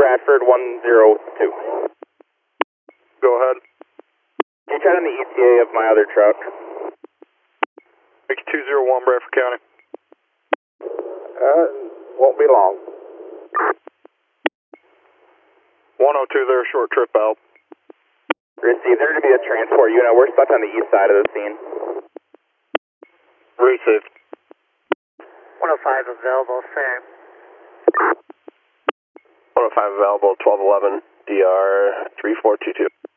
Bradford 102. Go ahead. Can you check on the ETA of my other truck? Make 201 Bradford County. Won't be long. 102 there, short trip out. Receive. There's going to be a transport unit. We're stuck on the east side of the scene. Receive. 105 available, same. 105 available, 1211, DR 3422.